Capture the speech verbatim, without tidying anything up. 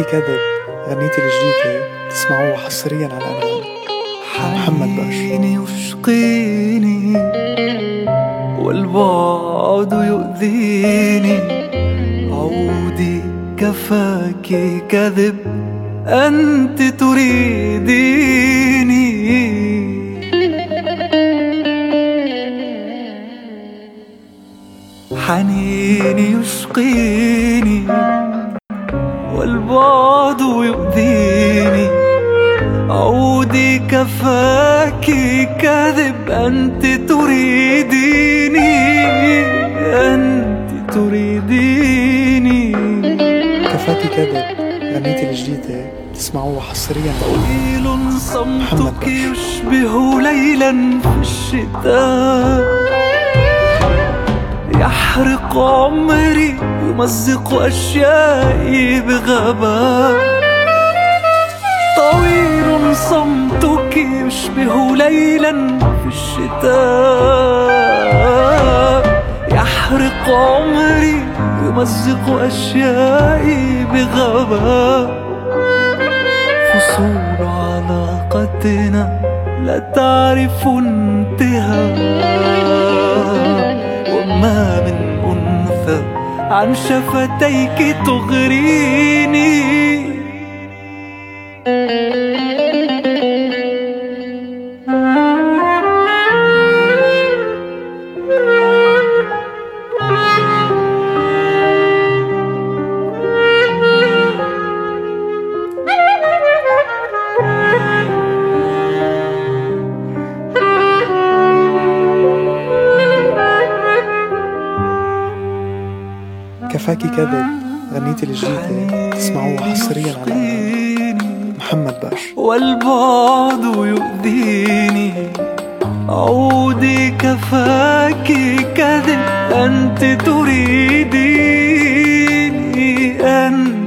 كفاكي كذب غنيتي الجديدة تسمعوها حصريا على أنغام. محمد باش. حنيني وشقيني والبعد يؤذيني، عودي كفاكي كذب أنت تريديني. حنيني يشقيني والبعد يؤذيني، عودي كفاكي كذب أنت تريديني، أنت تريديني. كفاكي كذب غنيتي الجديدة تسمعوها حصريا على طويل صمتك يشبه ليلا في الشتاء، يحرق عمري يمزق أشيائي بغباء. طويل صمتك يشبه ليلا في الشتاء، يحرق عمري يمزق أشيائي بغباء. فصول علاقتنا لا تعرف انتهاء، وما من أنثى عن شفتيك تغريني. كفاكي كذب غنيتي الجديدة تسمعوها حصريا على أنغام. محمد باش. والبعد يؤذيني، عودي كفاكي كذب أنت تريديني، أنت